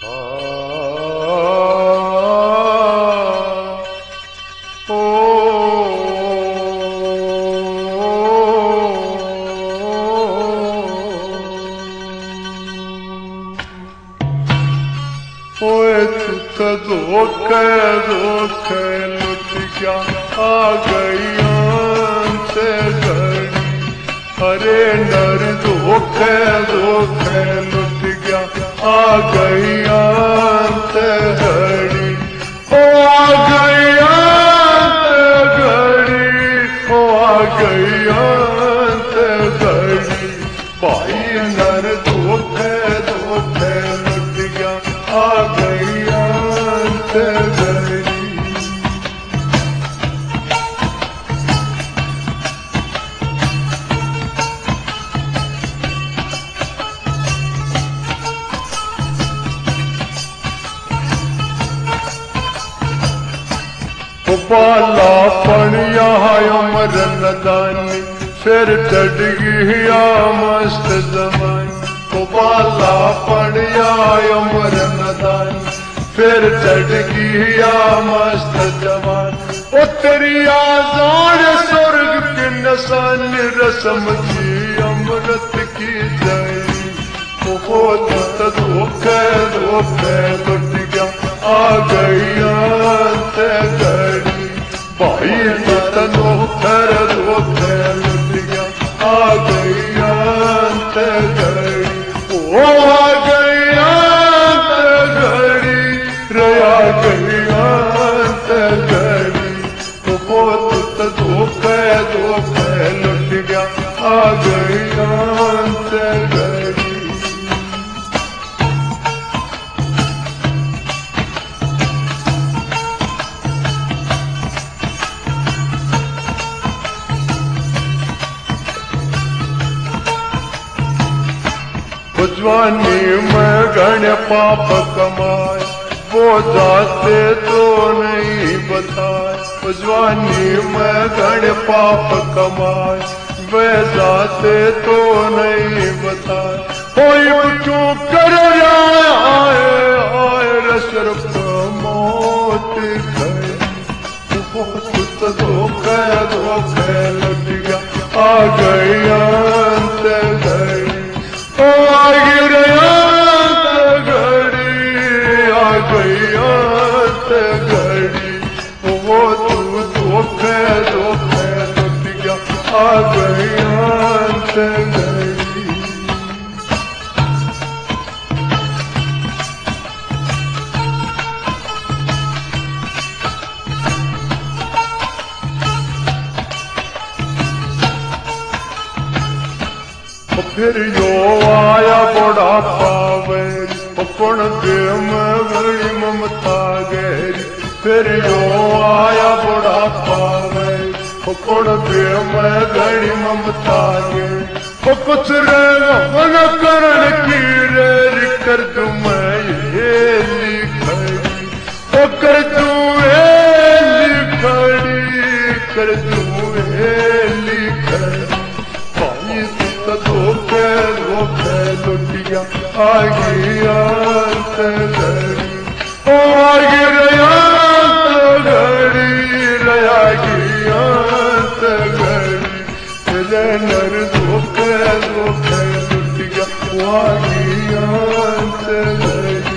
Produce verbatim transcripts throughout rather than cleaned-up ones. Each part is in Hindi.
धोखे धोखे लुट गया आ गई से घड़ी। अरे नर धोखे धोखे लुट गया आ गई से घड़ी। ओ आ गई से घड़ी, ओ आ गई से घड़ी। भाई नर धोखे धोखे लुट गया आ गई बाला पण यहाँ मरन दानी, फिर चढ़ गया मस्त जमानी। बाला पण यहाँ मरन दानी, फिर चढ़ गया मस्त जमानी। ओ तेरी आजान स्वर्ग की निशानी, रस्म की अमृत की जाई। ओ तो धोखे धोखे लुट गया आ गई से घड़ी। भाई तनो खर धोखे लुट गया आ गई से घड़ी। ओ आ गई से घड़ी, रे आ गई से घड़ी। तो बहुत धोखे धोखे लुट गया आ गई से घड़ी। जवानी में घण पाप कमाए, वो जाते तो नहीं बताए। जवानी में घण पाप कमाए, वे जाते तो नहीं बताए। कोई क्यों कर आए आए रशरफ मौत गई। बहुत धोखे धोखे लग गया आ गई से घड़ी। ओ आ गई घड़ी, आ गई से घड़ी। वो तू धोखे धोखे लुट गया आ गई से घड़ी। फिर यो आया बड़ा पावेरी, पुण प्रेम बड़ी ममता गहरी। फिर यो आया बड़ा पावेरी, पुण प्रेम बड़ी ममता गहरी। वो कुछ मन करण की रेरी, कर दूं मैं ये लिखड़ी। वो कर दूं ये लिखड़ी, कर दूं ये लिखड़ी। धोखे धोखे लुट गया आ गया से घड़ी। ओ आ गया से घड़ी, रया गया से घड़ी। तेरे नर धोखे धोखे लुट गया आ गया से घड़ी।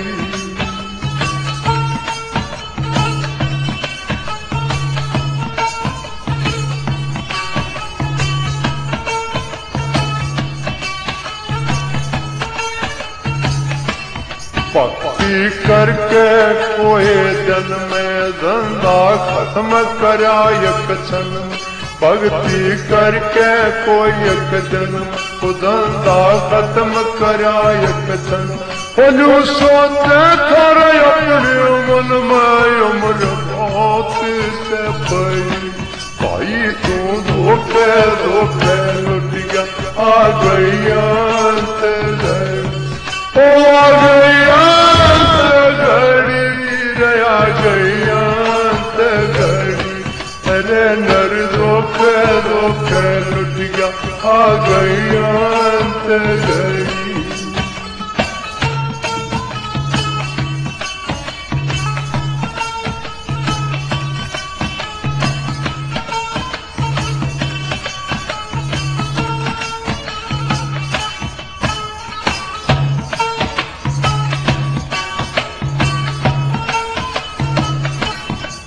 भक्ति करके कोई जन में धंधा खत्म करा एक क्षण। भक्ति करके कोई एक जन को धंधा खत्म करा एक क्षण। बोलू सोचे कर अपने मन में उम्र बहुत से पई। भाई तू धोखे धोखे लुट गया आ गई से घड़ी। ओ आ गई घड़ी, रया गई से घड़ी। अरे नर धोखे धोखे लुट गया आ गई से घड़ी।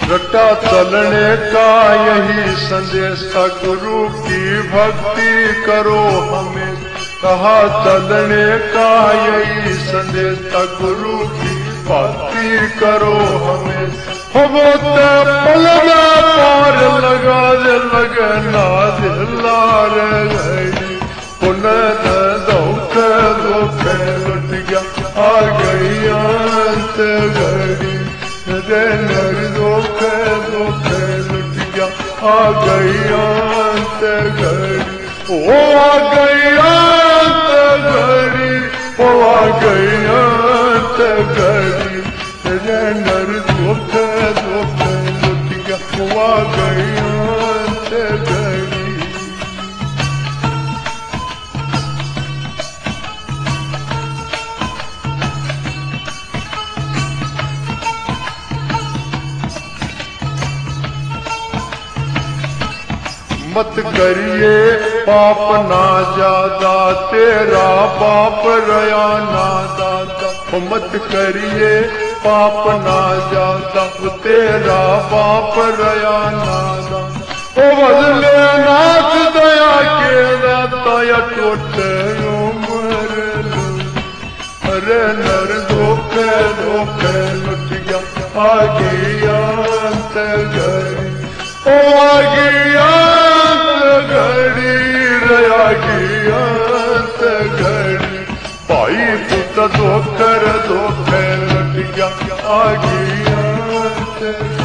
रटा चलने का यही संदेश था, गुरु की भक्ति करो हमें। कहा चलने का यही संदेश था, गुरु की भक्ति करो हमें। हम पलना पार लगा दे लगना दिला रे गई, पुनः दुख दुख लुट गया आ गई अंत घड़ी रे नर दुख दुख लुट गया आ गई अंत घड़ी। ओ आ गई अंत घड़ी, ओ आ गई अंत घड़ी रे नर दुख दुख लुट गया ओ आ गई अंत घड़ी। मत करिए पाप ना ज्यादा, तेरा बाप रया ना दादा। मत करिए पाप ना ज्यादा, तेरा बाप रया ना दादा। ओ बदले नाथ दया के दाता या टोटे उम्र लो, अरे नर दुख दुख लुट गया आ गई अंत घड़ी। ओ आ गई घड़ी रया की अंत घड़ी, भाई पुत धोकर धोकर लट गया आ गई अंत।